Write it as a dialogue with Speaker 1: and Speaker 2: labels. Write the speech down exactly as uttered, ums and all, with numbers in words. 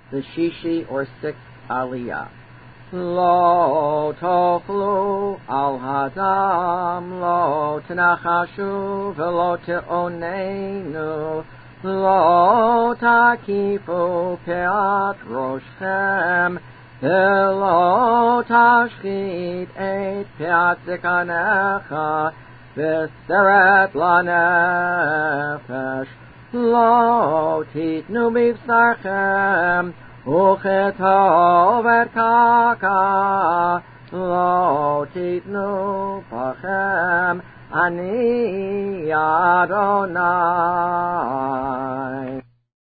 Speaker 1: the Shishi or sixth Aliyah. Lo tochlu al hadam, lo tenachashu velo teonenu, lo takifu peat roshchem, velo tashchit et peat zikanecha, v'seret lanefesh, lo titnu bivsarchem, Uchetov et kaka, lo titnu pachem, ani Adonai.